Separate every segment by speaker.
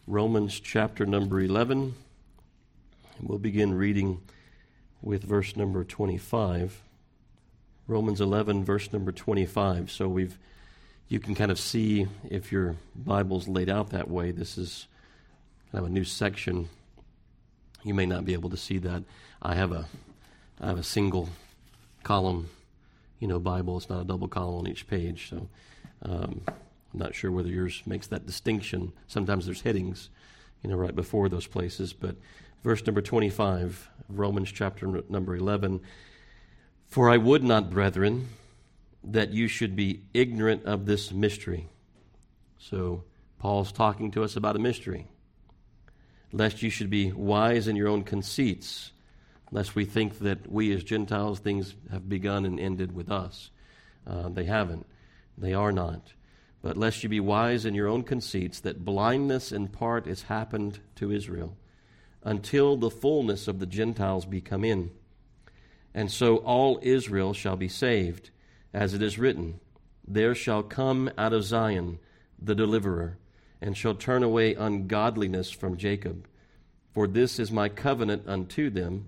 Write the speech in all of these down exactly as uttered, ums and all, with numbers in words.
Speaker 1: Romans chapter number eleven. And we'll begin reading with verse number twenty-five. Romans eleven, verse number twenty-five. So we've, you can kind of see if your Bible's laid out that way. This is kind of a new section. You may not be able to see that. I have a, I have a single column, you know, Bible. It's not a double column on each page. So um, I'm not sure whether yours makes that distinction. Sometimes there's headings, you know, right before those places. But verse number twenty-five, Romans chapter number eleven. For I would not, brethren, that you should be ignorant of this mystery. So Paul's talking to us about a mystery. Lest you should be wise in your own conceits, lest we think that we as Gentiles, things have begun and ended with us. Uh, they haven't. They are not. But lest you be wise in your own conceits, that blindness in part has happened to Israel, until the fullness of the Gentiles be come in. And so all Israel shall be saved, as it is written, there shall come out of Zion the deliverer, and shall turn away ungodliness from Jacob. For this is my covenant unto them,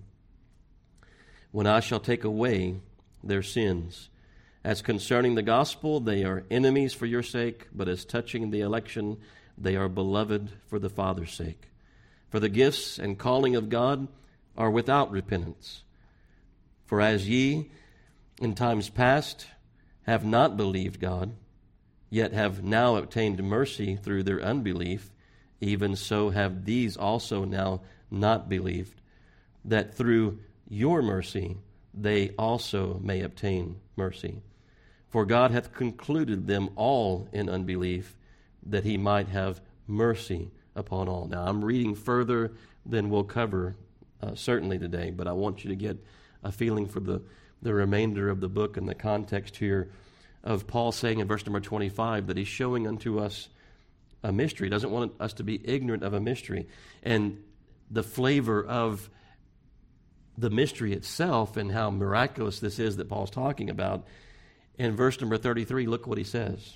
Speaker 1: when I shall take away their sins. As concerning the gospel, they are enemies for your sake, but as touching the election, they are beloved for the Father's sake. For the gifts and calling of God are without repentance. For as ye in times past have not believed God, yet have now obtained mercy through their unbelief, even so have these also now not believed, that through your mercy they also may obtain mercy. For God hath concluded them all in unbelief, that he might have mercy upon all. Now, I'm reading further than we'll cover uh, certainly today, but I want you to get a feeling for the, the remainder of the book and the context here of Paul saying in verse number twenty-five that he's showing unto us a mystery. He doesn't want us to be ignorant of a mystery. And the flavor of the mystery itself and how miraculous this is that Paul's talking about, in verse number thirty-three, look what he says.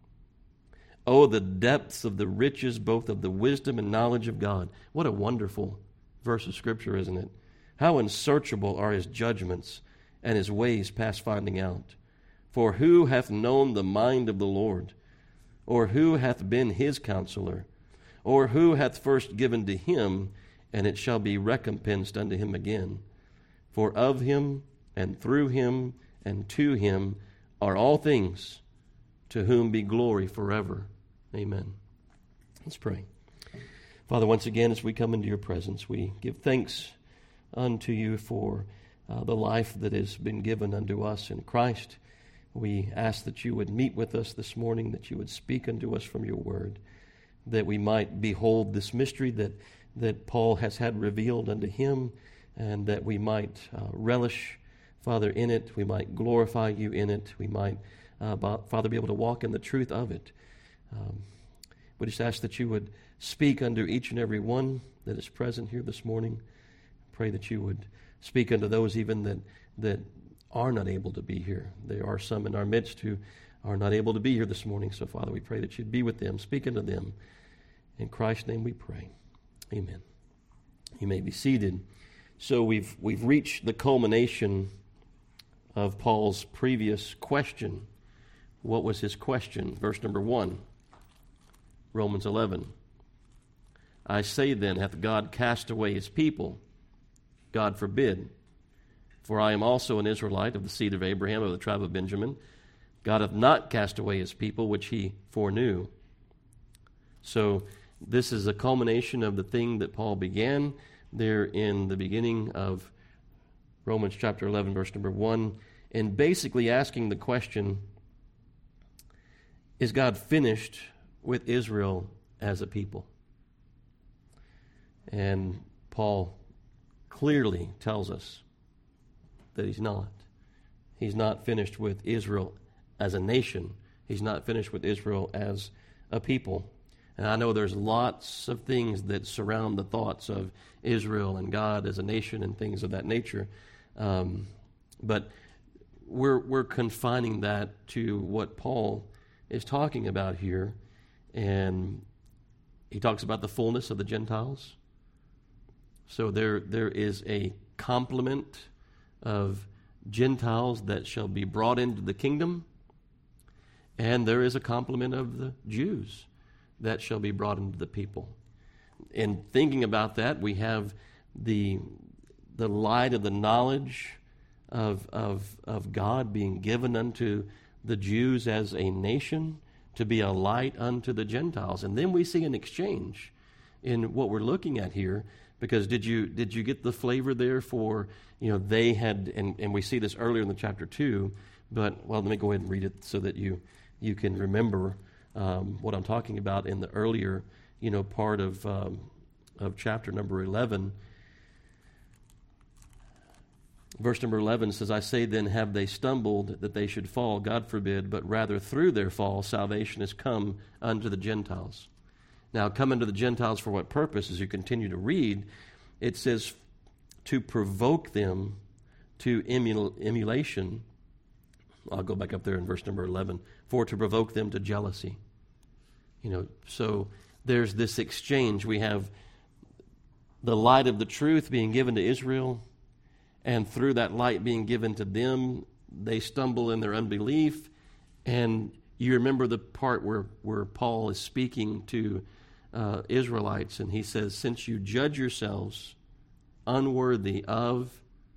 Speaker 1: Oh, the depths of the riches, both of the wisdom and knowledge of God. What a wonderful verse of Scripture, isn't it? How unsearchable are his judgments, and his ways past finding out. For who hath known the mind of the Lord? Or who hath been his counselor? Or who hath first given to him, and it shall be recompensed unto him again? For of him, and through him, and to him are all things, to whom be glory forever. Amen. Let's pray. Father, once again, as we come into your presence, we give thanks unto you for uh, the life that has been given unto us in Christ. We ask that you would meet with us this morning, that you would speak unto us from your word, that we might behold this mystery that, that Paul has had revealed unto him, and that we might uh, relish, Father, in it. We might glorify you in it. We might, uh, Father, be able to walk in the truth of it. Um, we just ask that you would speak unto each and every one that is present here this morning. Pray that you would speak unto those even that that are not able to be here. There are some in our midst who are not able to be here this morning. So, Father, we pray that you'd be with them, speak unto them. In Christ's name we pray. Amen. You may be seated. So we've we've reached the culmination of Paul's previous question. What was his question? Verse number one, Romans eleven. I say then, hath God cast away his people? God forbid. For I am also an Israelite of the seed of Abraham, of the tribe of Benjamin. God hath not cast away his people, which he foreknew. So this is a culmination of the thing that Paul began there in the beginning of Romans chapter eleven, verse number one, and basically asking the question, is God finished with Israel as a people? And Paul clearly tells us that he's not. He's not finished with Israel as a nation. He's not finished with Israel as a people. And I know there's lots of things that surround the thoughts of Israel and God as a nation and things of that nature. Um, but we're we're confining that to what Paul is talking about here. And he talks about the fullness of the Gentiles. So there there is a complement of Gentiles that shall be brought into the kingdom, and there is a complement of the Jews that shall be brought into the people. In thinking about that, we have the the light of the knowledge of of of God being given unto the Jews as a nation to be a light unto the Gentiles. And then we see an exchange in what we're looking at here, because did you did you get the flavor there for, you know, they had, and, and we see this earlier in the chapter two, but, well, let me go ahead and read it so that you you can remember um, what I'm talking about in the earlier, you know, part of um, of chapter number eleven. Verse number eleven says, I say then, have they stumbled that they should fall? God forbid, but rather through their fall salvation is come unto the Gentiles. Now, come unto the Gentiles for what purpose? As you continue to read, it says to provoke them to emul- emulation. I'll go back up there in verse number eleven. For to provoke them to jealousy. You know, so there's this exchange. We have the light of the truth being given to Israel, and through that light being given to them, they stumble in their unbelief. And you remember the part where, where Paul is speaking to uh, Israelites, and he says, since you judge yourselves unworthy of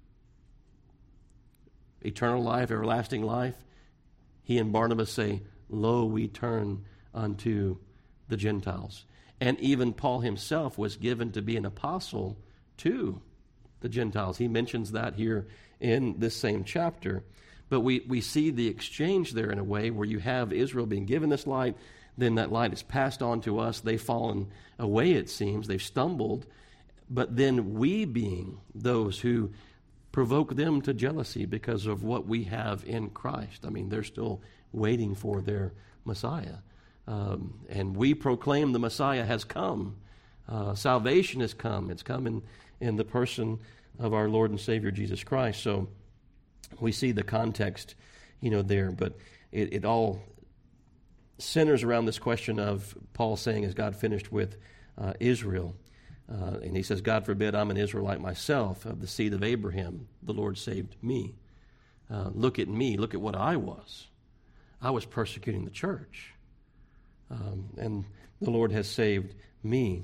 Speaker 1: eternal life, everlasting life, he and Barnabas say, lo, we turn unto the Gentiles. And even Paul himself was given to be an apostle to the Gentiles. He mentions that here in this same chapter. But we, we see the exchange there in a way where you have Israel being given this light, then that light is passed on to us. They've fallen away, it seems. They've stumbled. But then we being those who provoke them to jealousy because of what we have in Christ. I mean, they're still waiting for their Messiah. Um, and we proclaim the Messiah has come. Uh, salvation has come. It's come in in the person of our Lord and Savior Jesus Christ. So we see the context, you know, there, but it, it all centers around this question of Paul saying, is God finished with uh, Israel? Uh, and he says, God forbid, I'm an Israelite myself, of the seed of Abraham. The Lord saved me. Uh, look at me. Look at what I was. I was persecuting the church. Um, and the Lord has saved me.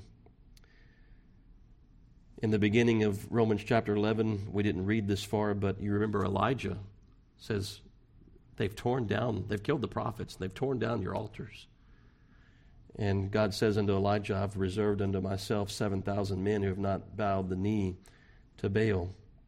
Speaker 1: In the beginning of Romans chapter eleven, we didn't read this far, but you remember Elijah says, they've torn down, they've killed the prophets, they've torn down your altars. And God says unto Elijah, I've reserved unto myself seven thousand men who have not bowed the knee to Baal.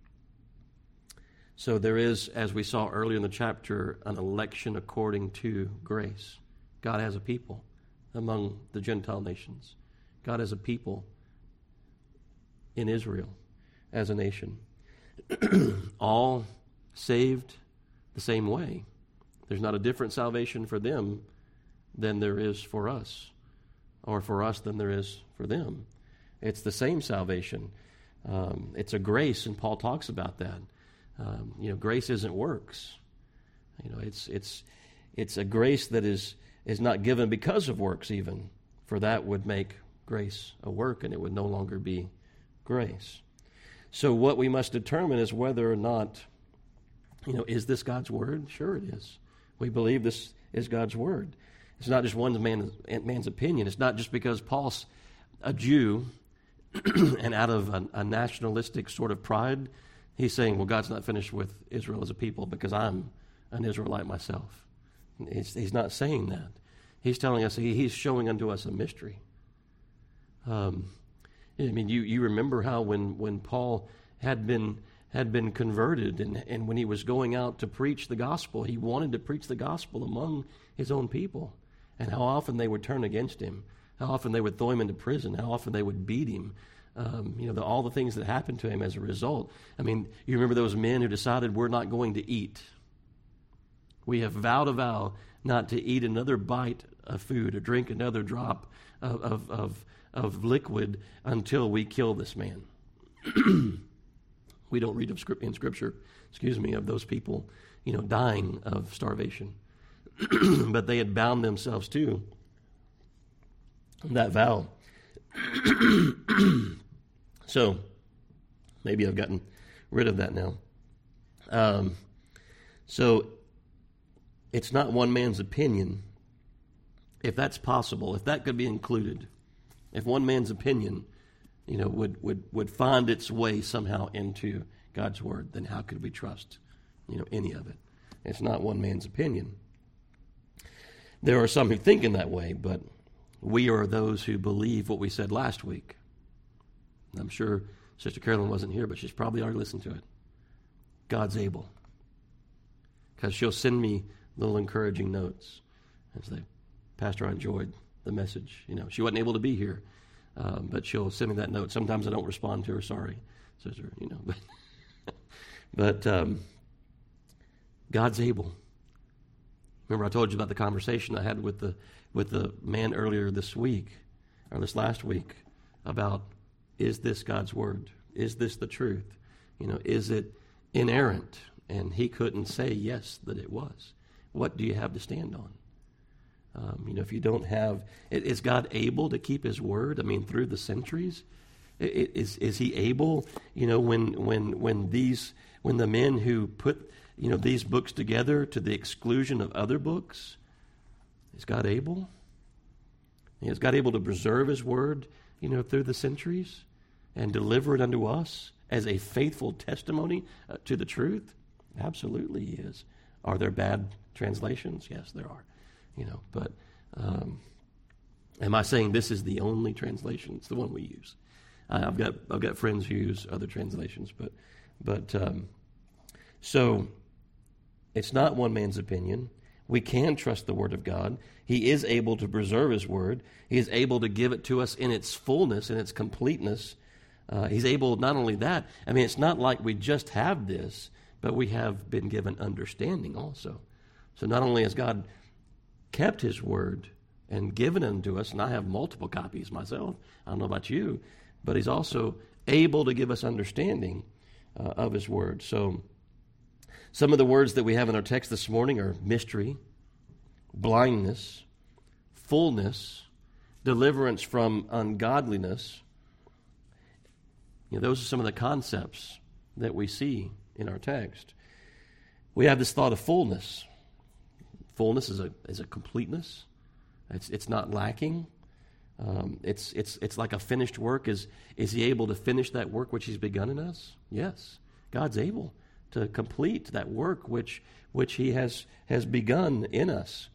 Speaker 1: So there is, as we saw earlier in the chapter, an election according to grace. God has a people among the Gentile nations. God has a people in Israel as a nation. All saved the same way. There's not a different salvation for them than there is for us, or for us than there is for them. It's the same salvation. Um, it's a grace, and Paul talks about that. Um, you know, grace isn't works. You know, it's it's it's a grace that is is not given because of works even, for that would make grace a work, and it would no longer be grace. So what we must determine is whether or not, you know, is this God's word? Sure it is. We believe this is God's word. It's not just one man, man's opinion. It's not just because Paul's a Jew and out of a, a nationalistic sort of pride, he's saying, well, God's not finished with Israel as a people because I'm an Israelite myself. He's, he's not saying that. He's telling us, he, he's showing unto us a mystery. Um, I mean, you, you remember how when, when Paul had been had been converted and, and when he was going out to preach the gospel, he wanted to preach the gospel among his own people, and how often they would turn against him, how often they would throw him into prison, how often they would beat him, um, you know, the, all the things that happened to him as a result. I mean, you remember those men who decided we're not going to eat. We have vowed a vow not to eat another bite of food or drink another drop of of, of of liquid until we kill this man. We don't read of script in Scripture, excuse me, of those people, you know, dying of starvation. But they had bound themselves to that vow. So, maybe I've gotten rid of that now. Um, so, it's not one man's opinion. If that's possible, if that could be included, if one man's opinion, you know, would, would, would find its way somehow into God's Word, then how could we trust, you know, any of it? It's not one man's opinion. There are some who think in that way, but we are those who believe what we said last week. I'm sure Sister Carolyn wasn't here, but she's probably already listened to it. God's able. Because she'll send me little encouraging notes and say, Pastor, I enjoyed the message. You know, she wasn't able to be here, um, but she'll send me that note. Sometimes I don't respond to her. Sorry, sister. You know, but but um, God's able. Remember, I told you about the conversation I had with the with the man earlier this week, or this last week, about, is this God's Word? Is this the truth? You know, is it inerrant? And he couldn't say yes that it was. What do you have to stand on? Um, you know, if you don't have, is God able to keep His Word? I mean, through the centuries, is is He able? You know, when when when these when the men who put, you know, these books together to the exclusion of other books, is God able? Is God able to preserve His Word, you know, through the centuries and deliver it unto us as a faithful testimony uh, to the truth? Absolutely, He is. Are there bad translations? Yes, there are. You know, but um, am I saying this is the only translation? It's the one we use. I, I've got I've got friends who use other translations, but but um, so it's not one man's opinion. We can trust the Word of God. He is able to preserve His Word. He is able to give it to us in its fullness, in its completeness. Uh, he's able, not only that, I mean, it's not like we just have this, but we have been given understanding also. So not only has God kept His Word and given it unto us, and I have multiple copies myself, I don't know about you, but He's also able to give us understanding uh, of His Word. So some of the words that we have in our text this morning are mystery, blindness, fullness, deliverance from ungodliness. You know, those are some of the concepts that we see in our text. We have this thought of fullness. Fullness is a is a completeness. It's it's not lacking. Um, it's it's it's like a finished work. Is is He able to finish that work which He's begun in us? Yes, God's able to complete that work which which He has has begun in us.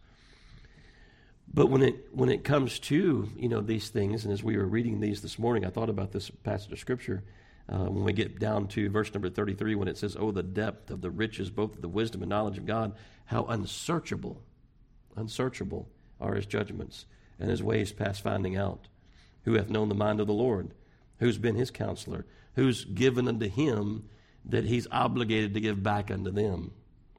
Speaker 1: But when it when it comes to, you know, these things, and as we were reading these this morning, I thought about this passage of Scripture. Uh, when we get down to verse number thirty-three, when it says, "Oh, the depth of the riches, both of the wisdom and knowledge of God, how unsearchable, unsearchable are His judgments, and His ways past finding out. Who hath known the mind of the Lord? Who's been His counselor? Who's given unto Him that He's obligated to give back unto them?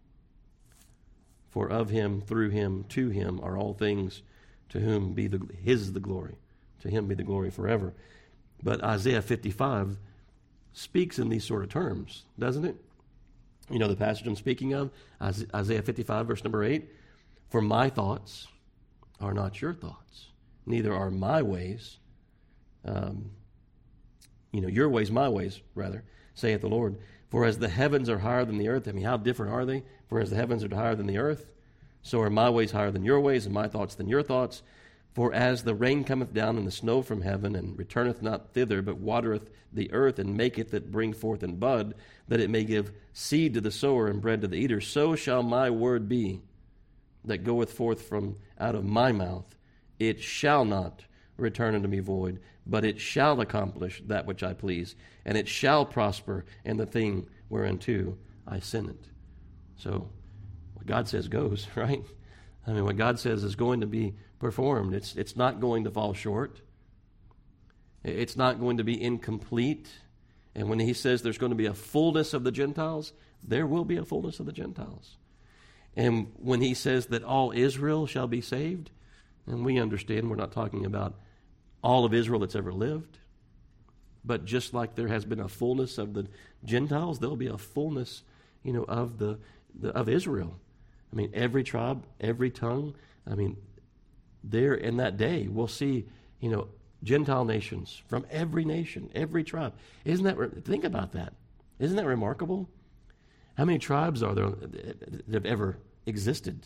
Speaker 1: For of Him, through Him, to Him are all things, to whom be the His the glory. To Him be the glory forever." But Isaiah fifty-five speaks in these sort of terms, doesn't it? You know the passage I'm speaking of, Isaiah fifty-five, verse number eight. "For my thoughts are not your thoughts, neither are my ways, um, you know, your ways, my ways, rather, saith the Lord. For as the heavens are higher than the earth," I mean, how different are they? "For as the heavens are higher than the earth, so are my ways higher than your ways, and my thoughts than your thoughts. For as the rain cometh down and the snow from heaven, and returneth not thither, but watereth the earth, and maketh it bring forth and bud, that it may give seed to the sower and bread to the eater, so shall my word be that goeth forth from out of my mouth. It shall not return unto me void, but it shall accomplish that which I please, and it shall prosper in the thing whereunto I send it." So what God says goes, right? I mean, what God says is going to be performed. It's it's not going to fall short. It's not going to be incomplete. And when He says there's going to be a fullness of the Gentiles, there will be a fullness of the Gentiles. And when He says that all Israel shall be saved, and we understand we're not talking about all of Israel that's ever lived, but just like there has been a fullness of the Gentiles, there'll be a fullness, you know, of the, the of Israel. I mean, every tribe, every tongue. I mean, there in that day, we'll see, you know, Gentile nations, from every nation, every tribe. Isn't that, re- think about that. Isn't that remarkable? How many tribes are there that have ever existed?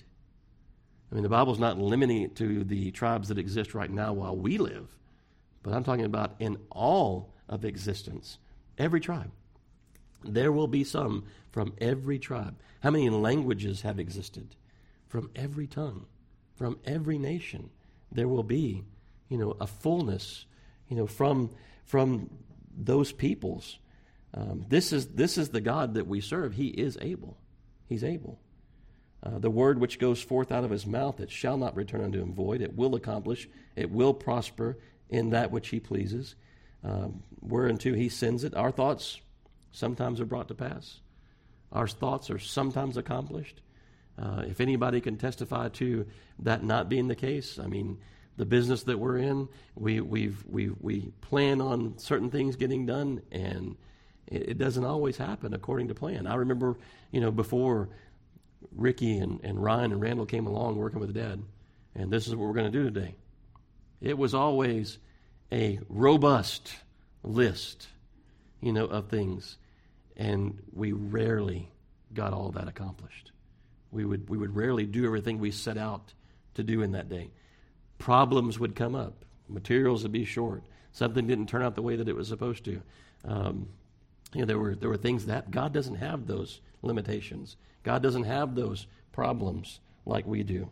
Speaker 1: I mean, the Bible's not limiting it to the tribes that exist right now while we live, but I'm talking about in all of existence, every tribe. There will be some from every tribe. How many languages have existed? From every tongue, from every nation. There will be, you know, a fullness, you know, from from those peoples. Um, this is this is the God that we serve. He is able. He's able. Uh, the word which goes forth out of his mouth, it shall not return unto him void. It will accomplish. It will prosper in that which he pleases. Um, whereunto he sends it. Our thoughts sometimes are brought to pass. Our thoughts are sometimes accomplished. Uh, if anybody can testify to that not being the case, I mean, the business that we're in, we we've we we plan on certain things getting done, and it, it doesn't always happen according to plan. I remember, you know, before Ricky and, and Ryan and Randall came along working with Dad, and this is what we're going to do today. It was always a robust list, you know, of things, and we rarely got all that accomplished. We would we would rarely do everything we set out to do in that day. Problems would come up. Materials would be short. Something didn't turn out the way that it was supposed to. Um, you know, there were there were things that God doesn't have those limitations. God doesn't have those problems like we do.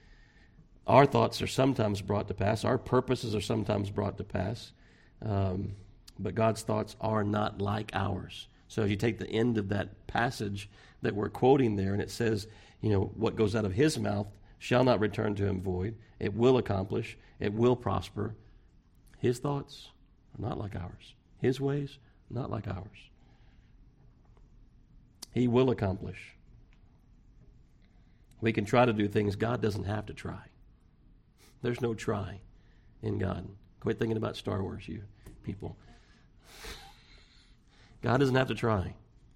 Speaker 1: Our thoughts are sometimes brought to pass. Our purposes are sometimes brought to pass. Um, but God's thoughts are not like ours. So if you take the end of that passage that we're quoting there, and it says, you know, what goes out of his mouth shall not return to him void. It will accomplish. It will prosper. His thoughts are not like ours. His ways, not like ours. He will accomplish. We can try to do things. God doesn't have to try. There's no try in God. Quit thinking about Star Wars, you people. God doesn't have to try.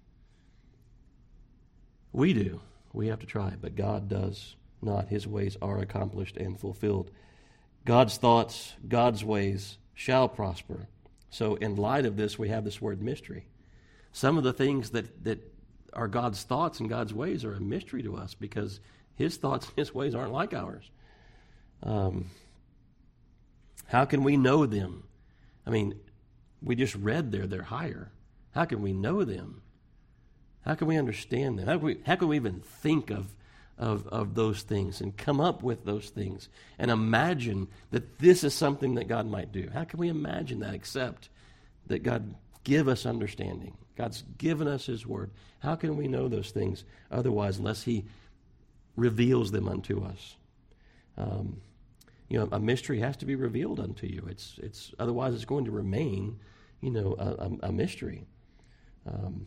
Speaker 1: We do. We have to try, but God does not. His ways are accomplished and fulfilled. God's thoughts, God's ways shall prosper. So in light of this, we have this word mystery. Some of the things that, that are God's thoughts and God's ways are a mystery to us because his thoughts and his ways aren't like ours. Um, how can we know them? I mean, we just read there they're higher. How can we know them? How can we understand them? How can we, how can we even think of, of, of those things and come up with those things and imagine that this is something that God might do? How can we imagine that except that God give us understanding? God's given us his word. How can we know those things otherwise unless he reveals them unto us? Um, you know, a mystery has to be revealed unto you. It's it's otherwise it's going to remain, you know, a, a, a mystery. Um,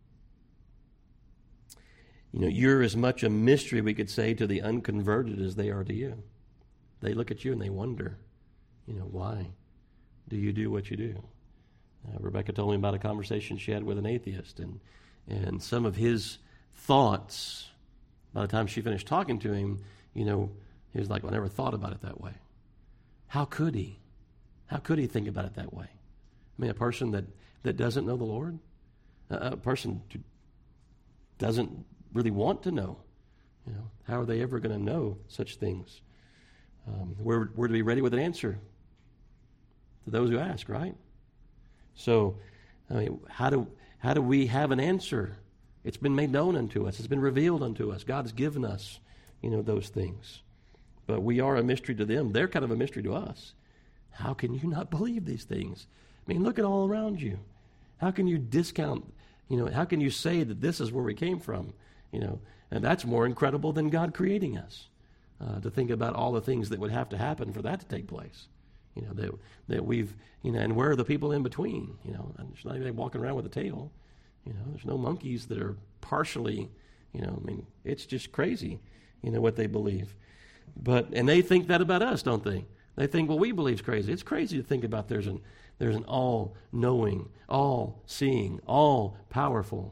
Speaker 1: you know, you're as much a mystery, we could say, to the unconverted as they are to you. They look at you and they wonder, you know, why do you do what you do? Uh, Rebecca told me about a conversation she had with an atheist, and and some of his thoughts, by the time she finished talking to him, you know, he was like, well, I never thought about it that way. How could he? How could he think about it that way? I mean, a person that, that doesn't know the Lord, a, a person who doesn't really want to know, you know, how are they ever going to know such things? Um, we're, we're to be ready with an answer to those who ask, right? So, I mean, how do how do we have an answer? It's been made known unto us. It's been revealed unto us. God's given us, you know, those things. But we are a mystery to them. They're kind of a mystery to us. How can you not believe these things? I mean, look at all around you. How can you discount, you know, how can you say that this is where we came from? You know, and that's more incredible than God creating us. Uh, to think about all the things that would have to happen for that to take place. You know, that that we've, you know, and where are the people in between? You know, and there's not anybody walking around with a tail. You know, there's no monkeys that are partially, you know, I mean, it's just crazy, you know, what they believe. But, and they think that about us, don't they? They think, well, we believe's crazy. It's crazy to think about there's an, there's an all-knowing, all-seeing, all-powerful,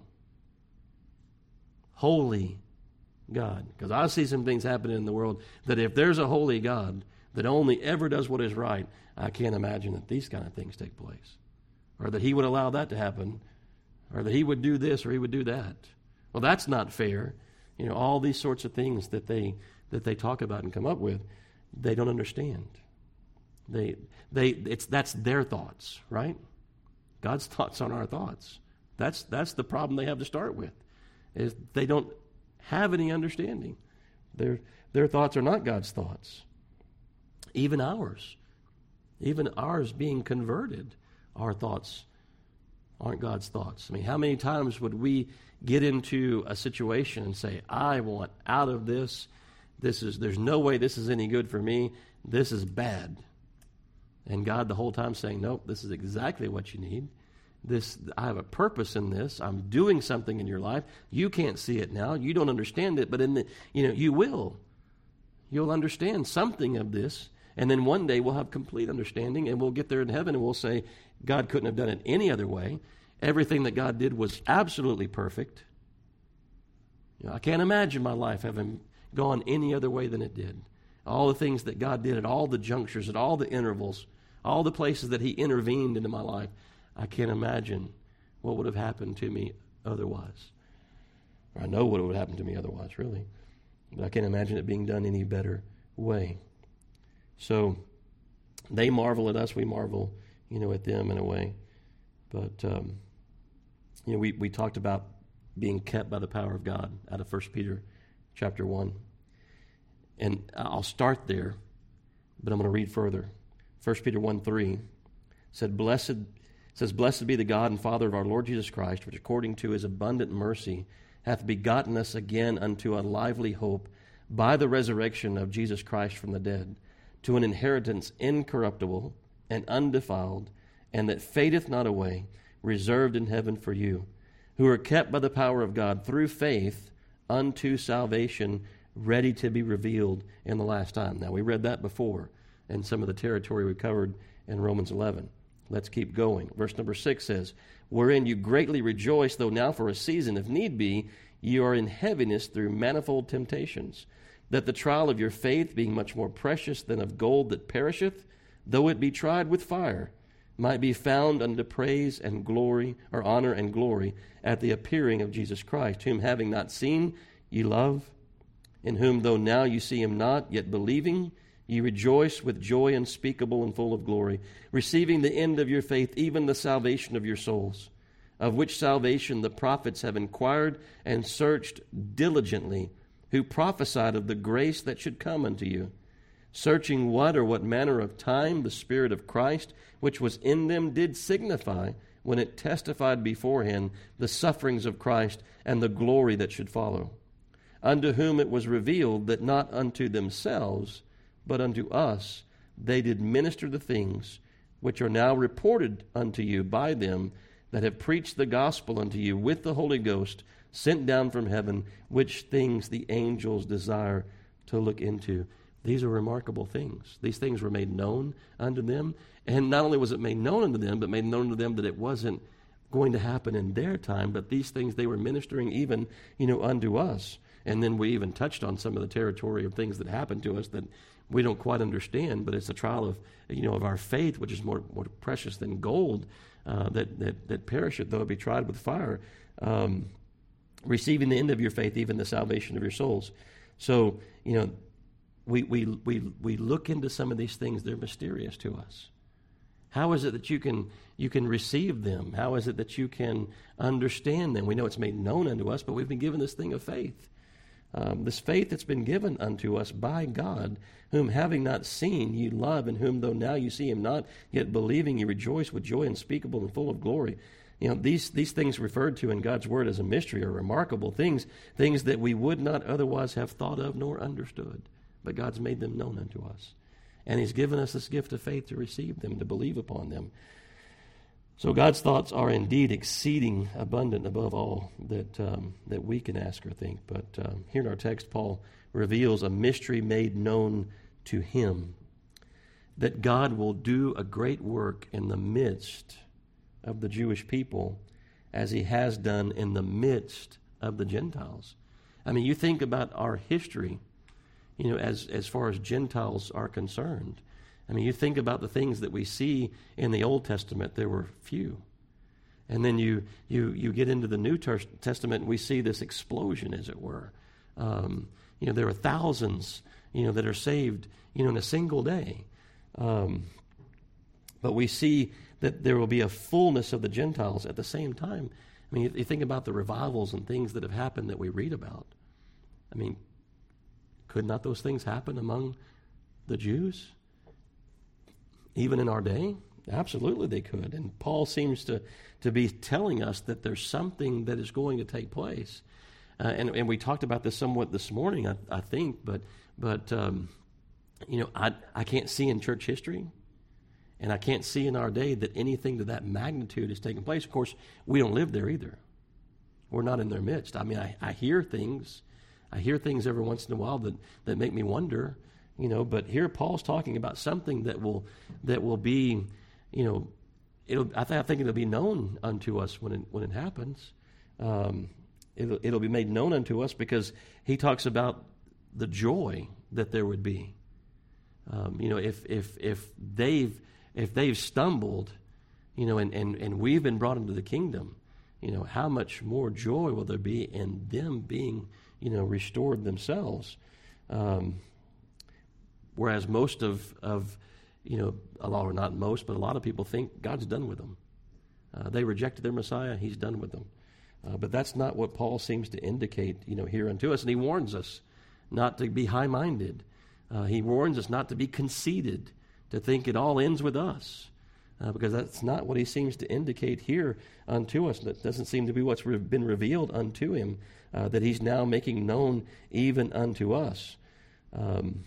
Speaker 1: holy God. Because I see some things happening in the world that if there's a holy God, that only ever does what is right, I can't imagine that these kind of things take place, or that he would allow that to happen, or that he would do this or he would do that. Well, that's not fair. You know, all these sorts of things that they that they talk about and come up with, they don't understand. They they it's that's their thoughts, right? God's thoughts aren't our thoughts. That's that's the problem they have to start with, is they don't have any understanding. Their their thoughts are not God's thoughts. Even ours, even ours being converted, our thoughts aren't God's thoughts. I mean, how many times would we get into a situation and say, I want out of this. This is there's no way this is any good for me. This is bad. And God the whole time saying, nope, this is exactly what you need. This, I have a purpose in this. I'm doing something in your life. You can't see it now. You don't understand it, but in the, you know, you will. You'll understand something of this, and then one day we'll have complete understanding, and we'll get there in heaven, and we'll say, God couldn't have done it any other way. Everything that God did was absolutely perfect. You know, I can't imagine my life having gone any other way than it did. All the things that God did at all the junctures, at all the intervals, all the places that he intervened into my life, I can't imagine what would have happened to me otherwise. Or I know what would have happened to me otherwise, really. But I can't imagine it being done any better way. So they marvel at us, we marvel, you know, at them in a way. But, um, you know, we, we talked about being kept by the power of God out of First Peter chapter one. And I'll start there, but I'm going to read further. First Peter one three said, Blessed says, Blessed be the God and Father of our Lord Jesus Christ, which according to his abundant mercy hath begotten us again unto a lively hope by the resurrection of Jesus Christ from the dead, to an inheritance incorruptible and undefiled, and that fadeth not away, reserved in heaven for you, who are kept by the power of God through faith unto salvation, ready to be revealed in the last time. Now, we read that before in some of the territory we covered in Romans eleven. Let's keep going. Verse number six says, Wherein you greatly rejoice, though now for a season, if need be, you are in heaviness through manifold temptations, that the trial of your faith, being much more precious than of gold that perisheth, though it be tried with fire, might be found unto praise and glory, or honor and glory, at the appearing of Jesus Christ, whom having not seen, ye love, in whom though now you see him not, yet believing, ye rejoice with joy unspeakable and full of glory, receiving the end of your faith, even the salvation of your souls, of which salvation the prophets have inquired and searched diligently, who prophesied of the grace that should come unto you, searching what or what manner of time the Spirit of Christ, which was in them, did signify, when it testified beforehand the sufferings of Christ and the glory that should follow, unto whom it was revealed that not unto themselves, but unto us they did minister the things which are now reported unto you by them that have preached the gospel unto you with the Holy Ghost, sent down from heaven, which things the angels desire to look into. These are remarkable things. These things were made known unto them. And not only was it made known unto them, but made known to them that it wasn't going to happen in their time, but these things they were ministering even, you know, unto us. And then we even touched on some of the territory of things that happened to us that we don't quite understand, but it's a trial of, you know, of our faith, which is more, more precious than gold, uh, that, that, that perisheth, though it be tried with fire. Um, receiving the end of your faith, even the salvation of your souls. So, you know, we we we we look into some of these things, they're mysterious to us. How is it that you can you can receive them? How is it that you can understand them? We know it's made known unto us, but we've been given this thing of faith. Um, this faith that's been given unto us by God, whom having not seen ye love, and whom though now you see him not, yet believing you rejoice with joy unspeakable and full of glory. You know, these, these things referred to in God's Word as a mystery are remarkable things, things that we would not otherwise have thought of nor understood. But God's made them known unto us. And he's given us this gift of faith to receive them, to believe upon them. So God's thoughts are indeed exceeding abundant above all that um, that we can ask or think. But um, here in our text, Paul reveals a mystery made known to him, that God will do a great work in the midst of the Jewish people as he has done in the midst of the Gentiles. I mean, you think about our history. you know, as, as far as Gentiles are concerned. I mean, you think about the things that we see in the Old Testament, there were few. And then you you you get into the New Testament, and we see this explosion, as it were. Um, you know, there are thousands, you know, that are saved, you know, in a single day. Um, but we see that there will be a fullness of the Gentiles at the same time. I mean, you, you think about the revivals and things that have happened that we read about. I mean, could not those things happen among the Jews? Even in our day? Absolutely they could. And Paul seems to, to be telling us that there's something that is going to take place. Uh, and, and we talked about this somewhat this morning, I, I think, but, but um, you know, I, I can't see in church history, and I can't see in our day that anything to that magnitude is taking place. Of course, we don't live there either. We're not in their midst. I mean, I, I hear things. I hear things every once in a while that, that make me wonder, you know, but here Paul's talking about something that will that will be, you know, it'll I, th- I think it'll be known unto us when it, when it happens. Um, it'll, it'll be made known unto us because he talks about the joy that there would be. Um, you know, if if if they've if they've stumbled, you know, and, and, and we've been brought into the kingdom, you know, how much more joy will there be in them being, you know, restored themselves? Um, whereas most of, of, you know, a lot, or not most, but a lot of people think God's done with them. Uh, they rejected their Messiah, he's done with them. Uh, but that's not what Paul seems to indicate, you know, here unto us. And he warns us not to be high-minded. Uh, he warns us not to be conceited, to think it all ends with us. Uh, because that's not what he seems to indicate here unto us. That doesn't seem to be what's re- been revealed unto him, uh, that he's now making known even unto us. Um,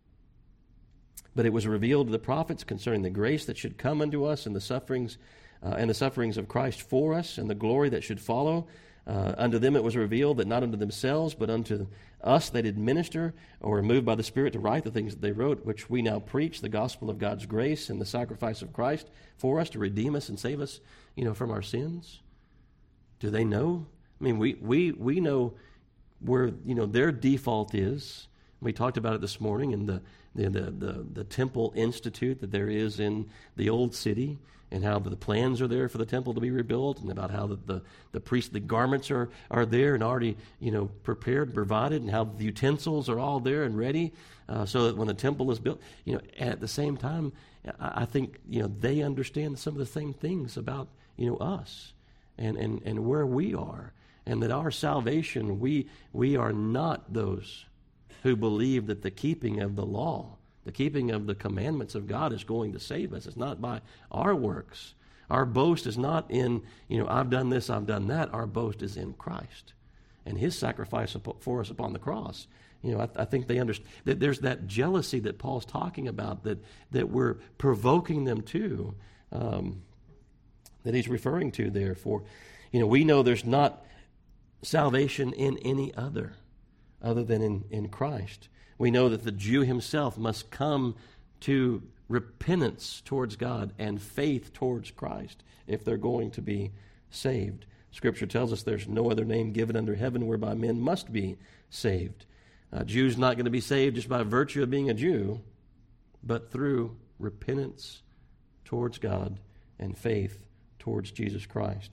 Speaker 1: but it was revealed to the prophets concerning the grace that should come unto us and the sufferings uh, and the sufferings of Christ for us and the glory that should follow. Uh, unto them it was revealed that not unto themselves, but unto us they did minister, or were moved by the Spirit to write the things that they wrote, which we now preach, the gospel of God's grace and the sacrifice of Christ for us to redeem us and save us, you know, from our sins. Do they know? I mean, we we we know where, you know, their default is. We talked about it this morning in the the the the, the temple institute that there is in the old city, and how the plans are there for the temple to be rebuilt, and about how the, the, the priestly garments are, are there and already, you know, prepared and provided, and how the utensils are all there and ready, uh, so that when the temple is built, you know, at the same time, I, I think, you know, they understand some of the same things about, you know, us and, and, and where we are, and that our salvation, we we are not those who believe that the keeping of the law, the keeping of the commandments of God is going to save us. It's not by our works. Our boast is not in, you know, I've done this, I've done that. Our boast is in Christ and his sacrifice for us upon the cross. You know, I, I think they understand that there's that jealousy that Paul's talking about, that that we're provoking them to, um, that he's referring to there. For, you know, we know there's not salvation in any other, other than in, in Christ. We know that the Jew himself must come to repentance towards God and faith towards Christ if they're going to be saved. Scripture tells us there's no other name given under heaven whereby men must be saved. A Jew's not going to be saved just by virtue of being a Jew, but through repentance towards God and faith towards Jesus Christ.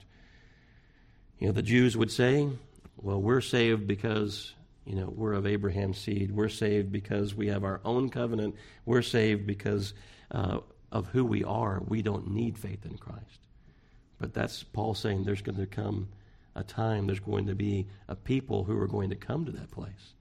Speaker 1: You know, the Jews would say, well, we're saved because, you know, we're of Abraham's seed. We're saved because we have our own covenant. We're saved because uh, of who we are. We don't need faith in Christ. But that's Paul saying there's going to come a time, there's going to be a people who are going to come to that place.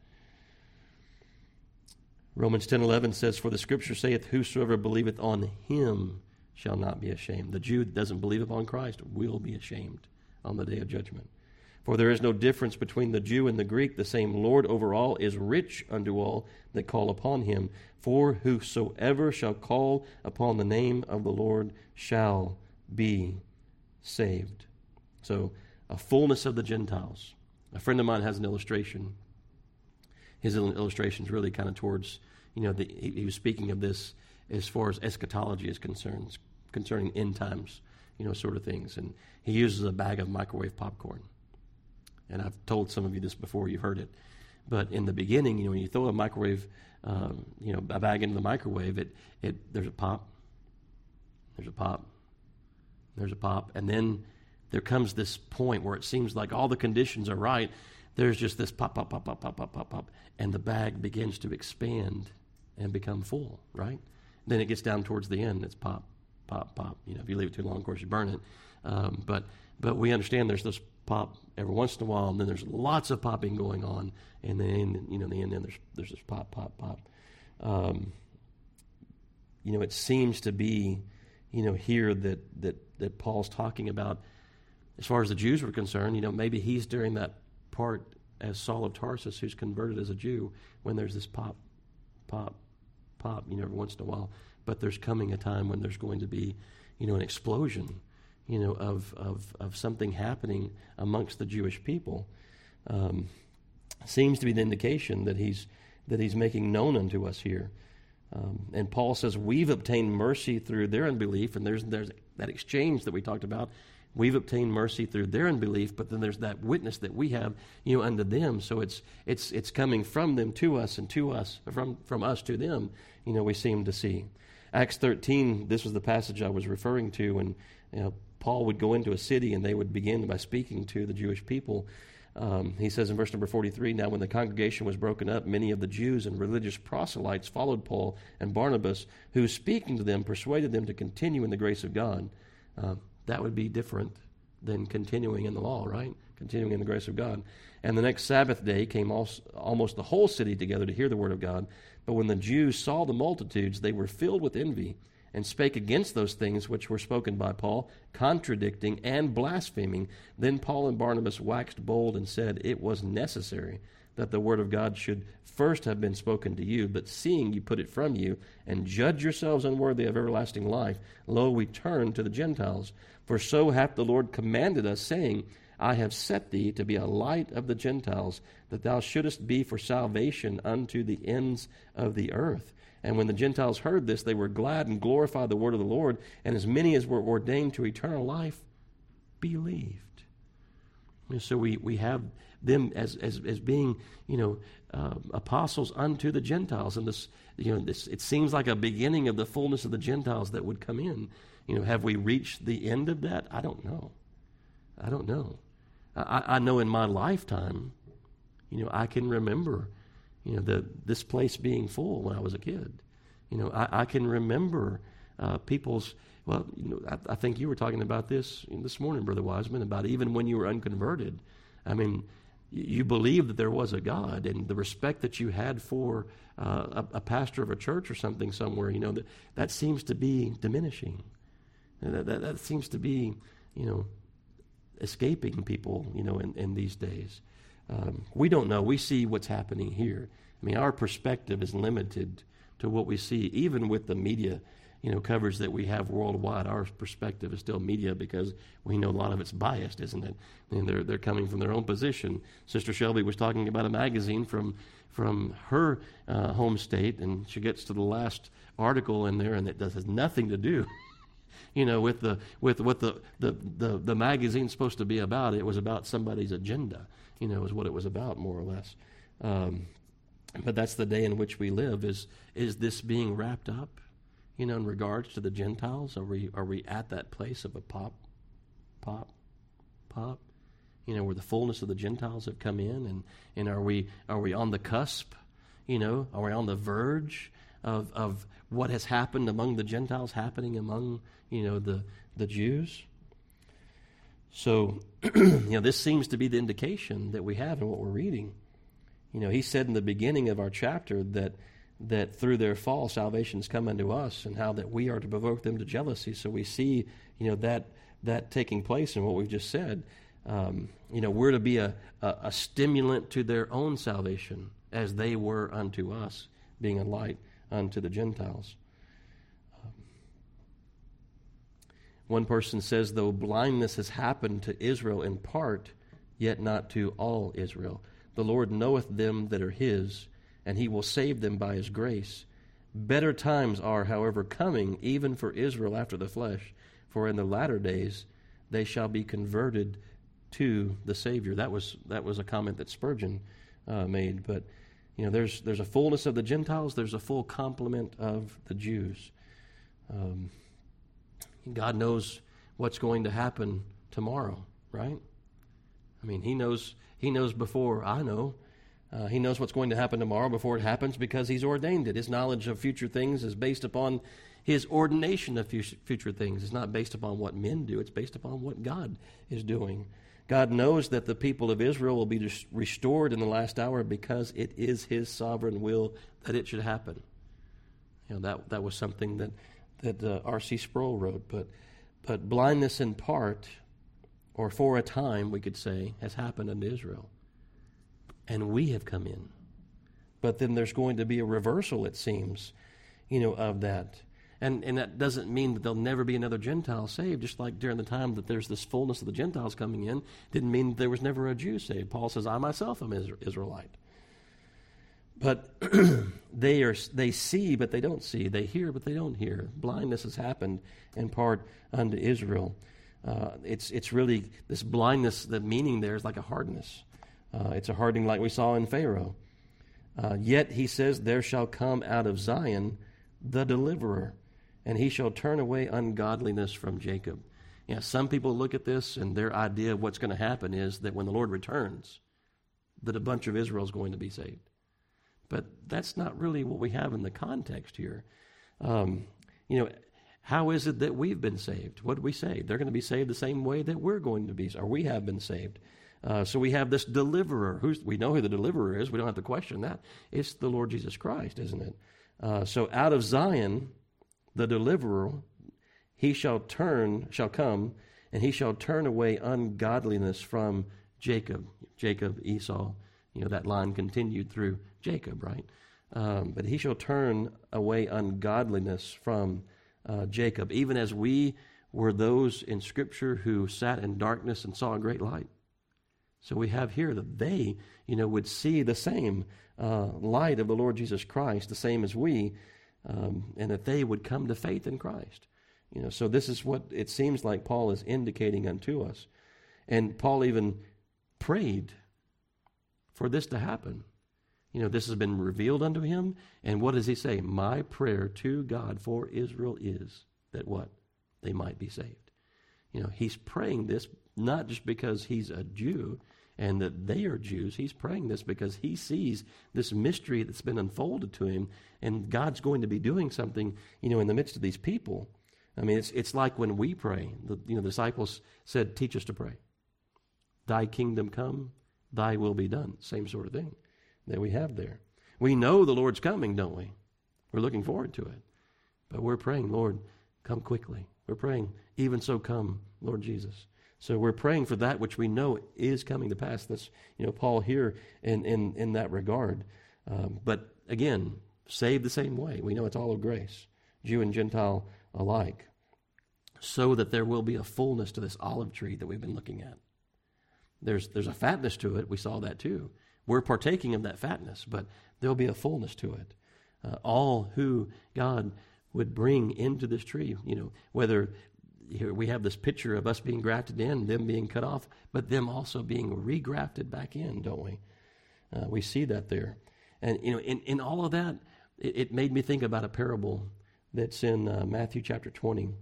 Speaker 1: Romans ten eleven says, for the Scripture saith, whosoever believeth on him shall not be ashamed. The Jew that doesn't believe upon Christ will be ashamed on the day of judgment. For there is no difference between the Jew and the Greek. The same Lord over all is rich unto all that call upon him. For whosoever shall call upon the name of the Lord shall be saved. So, a fullness of the Gentiles. A friend of mine has an illustration. His illustration is really kind of towards, you know, the, he, he was speaking of this as far as eschatology is concerned, concerning end times, you know, sort of things. And he uses a bag of microwave popcorn. And I've told some of you this before, you've heard it. But in the beginning, you know, when you throw a microwave, um, you know, a bag into the microwave, it it there's a pop, there's a pop, there's a pop, and then there comes this point where it seems like all the conditions are right. There's just this pop, pop, pop, pop, pop, pop, pop, pop, and the bag begins to expand and become full, right? Then it gets down towards the end. It's pop, pop, pop. You know, if you leave it too long, of course, you burn it. Um, but but we understand there's this pop every once in a while, and then there's lots of popping going on, and then you know, in the end, then there's there's this pop, pop, pop. Um, you know, it seems to be, you know, here that that that Paul's talking about, as far as the Jews were concerned. You know, maybe he's during that part as Saul of Tarsus, who's converted as a Jew, when there's this pop, pop, pop, you know, every once in a while. But there's coming a time when there's going to be, you know, an explosion, you know, of of, of something happening amongst the Jewish people. Um, seems to be the indication that he's that he's making known unto us here. Um, and Paul says, we've obtained mercy through their unbelief, and there's there's that exchange that we talked about. We've obtained mercy through their unbelief, but then there's that witness that we have, you know, unto them. So it's it's it's coming from them to us, and to us from from us to them. You know, we seem to see. Acts thirteen. This was the passage I was referring to, when you know, Paul would go into a city and they would begin by speaking to the Jewish people. Um, he says in verse number forty-three, now when the congregation was broken up, many of the Jews and religious proselytes followed Paul and Barnabas, who, speaking to them, persuaded them to continue in the grace of God. Uh, that would be different than continuing in the law, right? Continuing in the grace of God. And the next Sabbath day came also, almost the whole city together to hear the word of God. But when the Jews saw the multitudes, they were filled with envy, and spake against those things which were spoken by Paul, contradicting and blaspheming. Then Paul and Barnabas waxed bold and said, it was necessary that the word of God should first have been spoken to you, but seeing you put it from you, and judge yourselves unworthy of everlasting life, lo, we turn to the Gentiles. For so hath the Lord commanded us, saying, I have set thee to be a light of the Gentiles, that thou shouldest be for salvation unto the ends of the earth. And when the Gentiles heard this, they were glad and glorified the word of the Lord, and as many as were ordained to eternal life believed. And so we, we have them as, as, as being, you know, uh, apostles unto the Gentiles. And this, you know, this, it seems like a beginning of the fullness of the Gentiles that would come in. You know, have we reached the end of that? I don't know. I don't know. I, I know in my lifetime, you know, I can remember, you know, the this place being full when I was a kid. You know, I, I can remember uh, people's, well, you know, I, I think you were talking about this this morning, Brother Wiseman, about even when you were unconverted. I mean, you, you believed that there was a God, and the respect that you had for uh, a, a pastor of a church or something somewhere, you know, that, that seems to be diminishing. That, that, that seems to be, you know, escaping people, you know, in, in these days. Um, we don't know. We see what's happening here. I mean, our perspective is limited to what we see, even with the media, you know, coverage that we have worldwide. Our perspective is still media, because we know a lot of it's biased, isn't it? I mean, they're they're coming from their own position. Sister Shelby was talking about a magazine from from her uh, home state, and she gets to the last article in there, and it does has nothing to do. You know, with the with what the, the, the, the magazine's supposed to be about. It was about somebody's agenda, you know, is what it was about, more or less. Um, but that's the day in which we live. Is is this being wrapped up, you know, in regards to the Gentiles? Are we are we at that place of a pop, pop, pop, you know, where the fullness of the Gentiles have come in, and, and are we are we on the cusp, you know, are we on the verge of of what has happened among the Gentiles happening among, you know, the the Jews? So, you know, this seems to be the indication that we have in what we're reading. You know, he said in the beginning of our chapter that that through their fall salvation's come unto us, and how that we are to provoke them to jealousy. So we see, you know, that that taking place in what we've just said. Um, you know, we're to be a, a, a stimulant to their own salvation, as they were unto us, being a light unto the Gentiles. Um, one person says, though blindness has happened to Israel in part, yet not to all Israel. The Lord knoweth them that are his, and he will save them by his grace. Better times are, however, coming, even for Israel after the flesh, for in the latter days they shall be converted to the Savior. That was that was a comment that Spurgeon uh, made. But, you know, there's there's a fullness of the Gentiles. There's a full complement of the Jews. Um, God knows what's going to happen tomorrow, right? I mean, he knows he knows before I know. Uh, he knows what's going to happen tomorrow before it happens because he's ordained it. His knowledge of future things is based upon his ordination of future things. It's not based upon what men do. It's based upon what God is doing. God knows that the people of Israel will be restored in the last hour because it is his sovereign will that it should happen. You know, that that was something that, that uh, R C Sproul wrote. But, but blindness in part, or for a time, we could say, has happened unto Israel. And we have come in. But then there's going to be a reversal, it seems, you know, of that. And and that doesn't mean that there'll never be another Gentile saved, just like during the time that there's this fullness of the Gentiles coming in, didn't mean there was never a Jew saved. Paul says, I myself am Israelite. But they are they see, but they don't see. They hear, but they don't hear. Blindness has happened in part unto Israel. Uh, it's it's really, this blindness, the meaning there is like a hardness. Uh, it's a hardening like we saw in Pharaoh. Uh, yet he says, there shall come out of Zion the deliverer, and he shall turn away ungodliness from Jacob. You know, some people look at this, and their idea of what's going to happen is that when the Lord returns, that a bunch of Israel is going to be saved. But that's not really what we have in the context here. Um, you know, how is it that we've been saved? What did we say? They're going to be saved the same way that we're going to be, or we have been saved. Uh, so we have this deliverer. Who's, we know who the deliverer is. We don't have to question that. It's the Lord Jesus Christ, isn't it? Uh, so out of Zion, the deliverer, he shall turn, shall come, and he shall turn away ungodliness from Jacob. Jacob, Esau, you know, that line continued through Jacob, right? Um, but he shall turn away ungodliness from uh, Jacob, even as we were those in Scripture who sat in darkness and saw a great light. So we have here that they, you know, would see the same uh, light of the Lord Jesus Christ, the same as we, um, and that they would come to faith in Christ. You know, so this is what it seems like Paul is indicating unto us. And Paul even prayed for this to happen. You know, this has been revealed unto him, and what does he say? My prayer to God for Israel is that what? They might be saved. You know, he's praying this not just because he's a Jew and that they are Jews. He's praying this because he sees this mystery that's been unfolded to him, and God's going to be doing something, you know, in the midst of these people. I mean, it's it's like when we pray. The, you know, the disciples said, teach us to pray. Thy kingdom come, thy will be done. Same sort of thing that we have there. We know the Lord's coming, don't we? We're looking forward to it. But we're praying, Lord, come quickly. We're praying, even so come, Lord Jesus. So we're praying for that which we know is coming to pass. That's, you know, Paul here in, in, in that regard. Um, but again, saved the same way. We know it's all of grace, Jew and Gentile alike, so that there will be a fullness to this olive tree that we've been looking at. There's there's a fatness to it. We saw that too. We're partaking of that fatness, but there'll be a fullness to it. Uh, all who God would bring into this tree, you know, whether here we have this picture of us being grafted in, them being cut off, but them also being regrafted back in, don't we? Uh, we see that there. And, you know, in, in all of that, it, it made me think about a parable that's in uh, Matthew chapter twenty.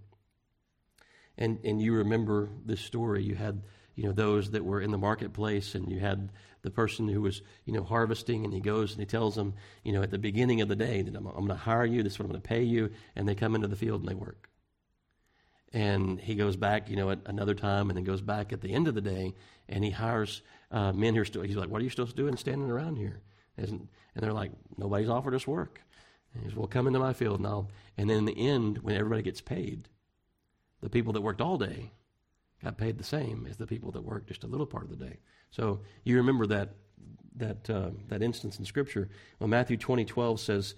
Speaker 1: And and you remember this story. You had, you know, those that were in the marketplace, and you had the person who was, you know, harvesting, and he goes and he tells them, you know, at the beginning of the day that I'm, I'm going to hire you, this is what I'm going to pay you, and they come into the field and they work. And he goes back, you know, at another time, and then goes back at the end of the day, and he hires uh, men who are still, he's like, what are you supposed to do standing around here? And they're like, nobody's offered us work. And he says, well, come into my field, and I'll, and then in the end, when everybody gets paid, the people that worked all day got paid the same as the people that worked just a little part of the day. So you remember that that uh, that instance in Scripture. Well, Matthew twenty twelve says,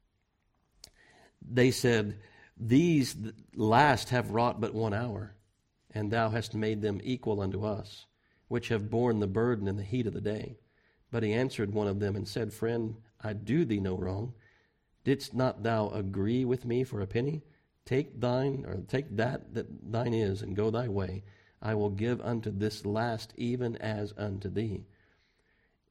Speaker 1: they said, these last have wrought but one hour, and thou hast made them equal unto us, which have borne the burden in the heat of the day. But he answered one of them and said, friend, I do thee no wrong. Didst not thou agree with me for a penny? Take thine, or take that that thine is, and go thy way. I will give unto this last even as unto thee.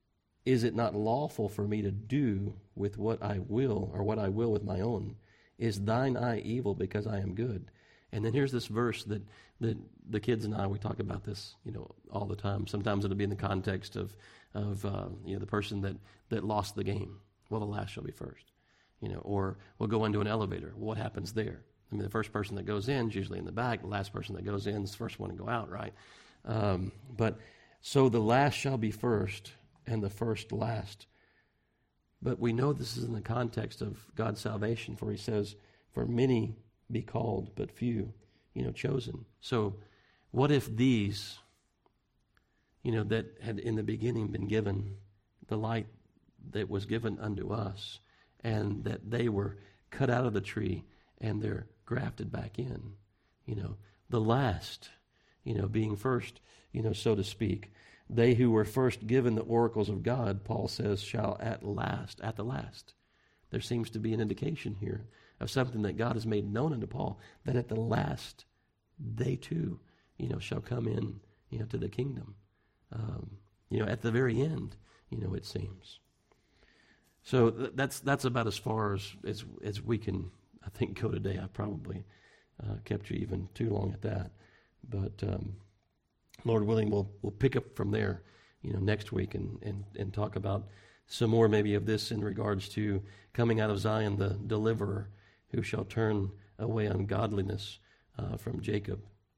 Speaker 1: is it not lawful for me to do with what I will, or what I will with my own? Is thine eye evil because I am good? And then here's this verse that, that the kids and I, we talk about this, you know, all the time. Sometimes it'll be in the context of, of uh, you know, the person that, that lost the game. Well, the last shall be first. You know, or we'll go into an elevator. What happens there? I mean, the first person that goes in is usually in the back. The last person that goes in is the first one to go out, right? Um, but so the last shall be first, and the first last. But we know this is in the context of God's salvation, for he says, for many be called, but few, you know, chosen. So what if these, you know, that had in the beginning been given the light that was given unto us, and that they were cut out of the tree and they're grafted back in, you know, the last, you know, being first, you know, so to speak. They who were first given the oracles of God, Paul says, shall at last, at the last. There seems to be an indication here of something that God has made known unto Paul, that at the last, they too, you know, shall come in, you know, to the kingdom. Um, you know, at the very end, you know, it seems. So th- that's that's about as far as, as as we can, I think, go today. I probably uh, kept you even too long at that. But um, Lord willing, we'll we'll pick up from there, you know, next week and, and, and talk about some more maybe of this in regards to coming out of Zion, the deliverer, who shall turn away ungodliness uh, from Jacob.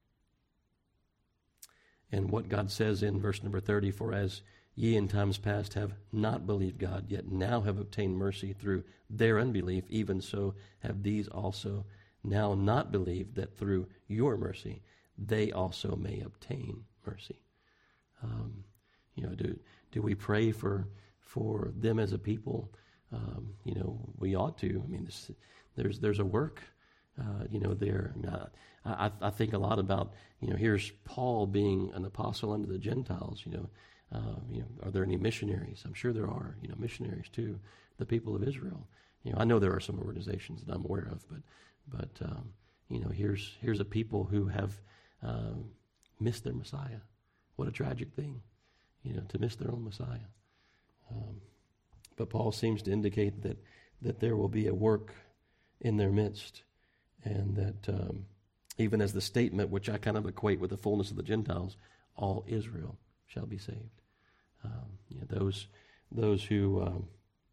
Speaker 1: And what God says in verse number thirty, for as ye in times past have not believed God, yet now have obtained mercy through their unbelief, even so have these also now not believed, that through your mercy they also may obtain mercy. Um, you know, do do we pray for for them as a people? Um, you know, we ought to. I mean, this, there's there's a work, uh, you know, there. I, mean, I, I think a lot about, you know, here's Paul being an apostle unto the Gentiles. You know, uh, you know, are there any missionaries? I'm sure there are. You know, missionaries to the people of Israel. You know, I know there are some organizations that I'm aware of, but but um, you know, here's here's a people who have um, missed their Messiah. What a tragic thing, you know, to miss their own Messiah. Um, but Paul seems to indicate that that there will be a work in their midst, and that um, even as the statement, which I kind of equate with the fullness of the Gentiles, all Israel shall be saved. Um, you know, those those who, um,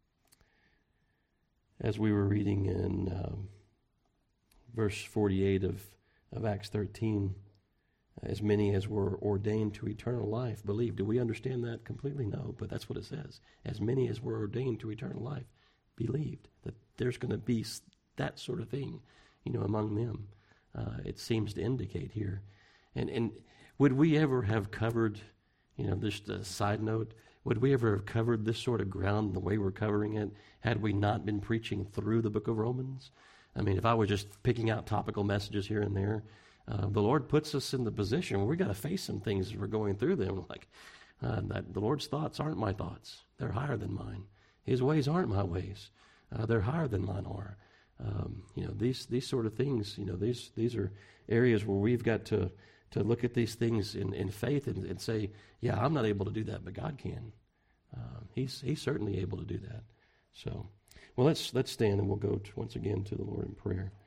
Speaker 1: as we were reading in um, verse forty-eight of, of Acts thirteen, as many as were ordained to eternal life believed. Do we understand that completely? No, but that's what it says. As many as were ordained to eternal life believed. That there's going to be that sort of thing, you know, among them. Uh, it seems to indicate here. And and would we ever have covered, you know, just a side note, would we ever have covered this sort of ground the way we're covering it had we not been preaching through the book of Romans? I mean, if I was just picking out topical messages here and there, uh, the Lord puts us in the position where we've got to face some things as we're going through them. Like, uh, that the Lord's thoughts aren't my thoughts. They're higher than mine. His ways aren't my ways. Uh, they're higher than mine are. Um, you know, these these sort of things, you know, these these are areas where we've got to to look at these things in, in faith and, and say, yeah, I'm not able to do that, but God can. Um, he's he's certainly able to do that. So, well, let's let's stand and we'll go to, once again to the Lord in prayer.